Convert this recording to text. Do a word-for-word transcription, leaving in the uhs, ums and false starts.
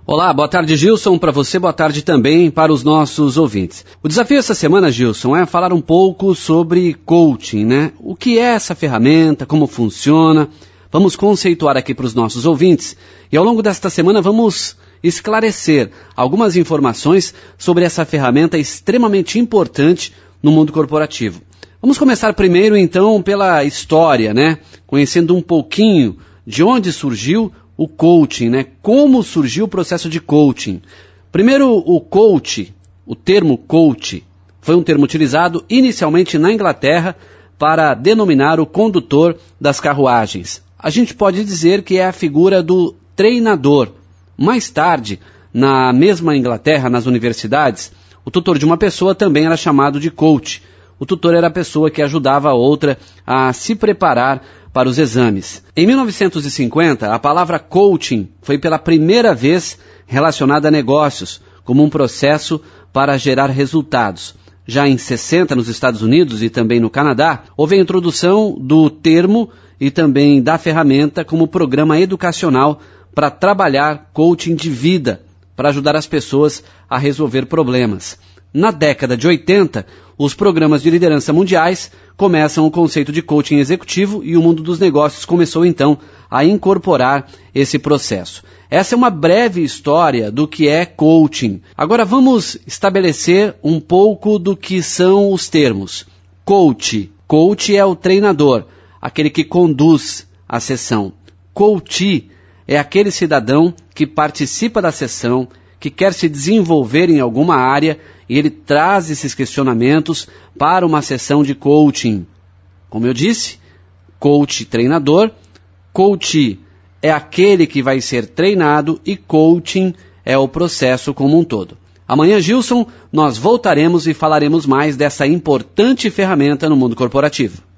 Olá, boa tarde, Gilson, para você, boa tarde também para os nossos ouvintes. O desafio essa semana, Gilson, é falar um pouco sobre coaching, né? O que é essa ferramenta, como funciona? Vamos conceituar aqui para os nossos ouvintes e ao longo desta semana vamos esclarecer algumas informações sobre essa ferramenta extremamente importante no mundo corporativo. Vamos começar primeiro, então, pela história, né? Conhecendo um pouquinho de onde surgiu o coaching, né? Como surgiu o processo de coaching. Primeiro, o coach, o termo coach, foi um termo utilizado inicialmente na Inglaterra para denominar o condutor das carruagens. A gente pode dizer que é a figura do treinador. Mais tarde, na mesma Inglaterra, nas universidades, o tutor de uma pessoa também era chamado de coach. O tutor era a pessoa que ajudava a outra a se preparar para os exames. Em mil novecentos e cinquenta, a palavra coaching foi pela primeira vez relacionada a negócios, como um processo para gerar resultados. Já em sessenta, nos Estados Unidos e também no Canadá, houve a introdução do termo e também da ferramenta como programa educacional para trabalhar coaching de vida, para ajudar as pessoas a resolver problemas. Na década de oitenta, os programas de liderança mundiais começam o conceito de coaching executivo e o mundo dos negócios começou então a incorporar esse processo. Essa é uma breve história do que é coaching. Agora vamos estabelecer um pouco do que são os termos. Coach. Coach é o treinador, aquele que conduz a sessão. Coachee é aquele cidadão que participa da sessão, que quer se desenvolver em alguma área e ele traz esses questionamentos para uma sessão de coaching. Como eu disse, coach treinador, coachee é aquele que vai ser treinado e coaching é o processo como um todo. Amanhã, Gilson, nós voltaremos e falaremos mais dessa importante ferramenta no mundo corporativo.